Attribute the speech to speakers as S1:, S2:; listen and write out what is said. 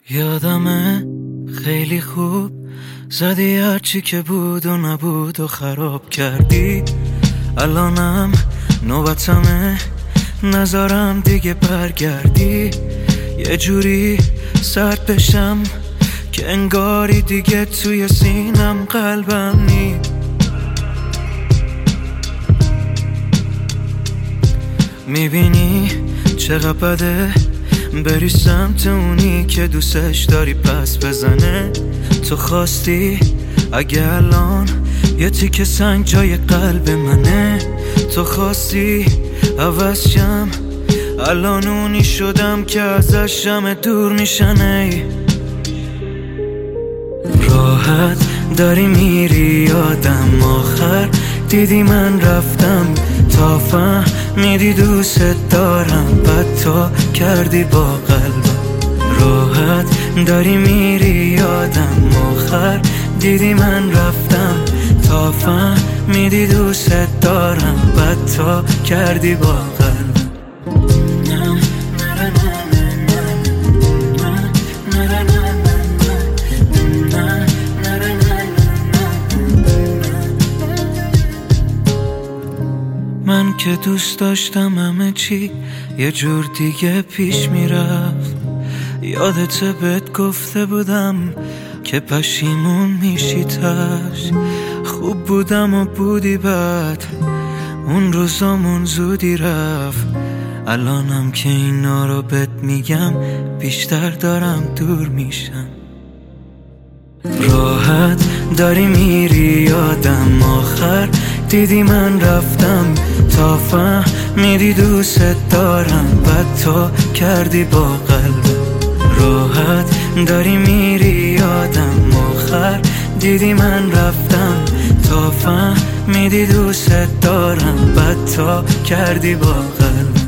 S1: یادمه خیلی خوب زدی هرچی که بود و نبود و خراب کردی. الانم نوبتمه نذارم دیگه برگردی. یه جوری سرد بشم که انگاری دیگه توی سینم قلبم نی. میبینی چقدر بده بری سمت اونی که دوستش داری پس بزنه. تو خواستی اگه الان یه تیکه سنگ جای قلب منه. تو خواستی عوض شم الان اونی شدم که ازش همه دور میشنه. راحت داری میری یادم آخر دیدی من رفتم تا فهمیدی دوست دارم بعد تو کردی با قلبم. راحت داری میری یادم آخر دیدی من رفتم تا فهمیدی دوست دارم بعد تو کردی با قلبم. من که دوست داشتم همه چی یه جور دیگه پیش میرفت. یادت بهت گفته بودم که پشیمون میشی تاش. خوب بودم و بودی بعد اون روزامون زودی رفت. الانم که اینا رو بهت میگم بیشتر دارم دور میشم. راحت داری میری یادم آخر دیدی من رفتم تا فهمیدی دوست دارم بعد تو کردی با قلبم. راحت داری میری یادم آخر دیدی من رفتم تا فهمیدی دوست دارم بعد تو کردی با قلبم.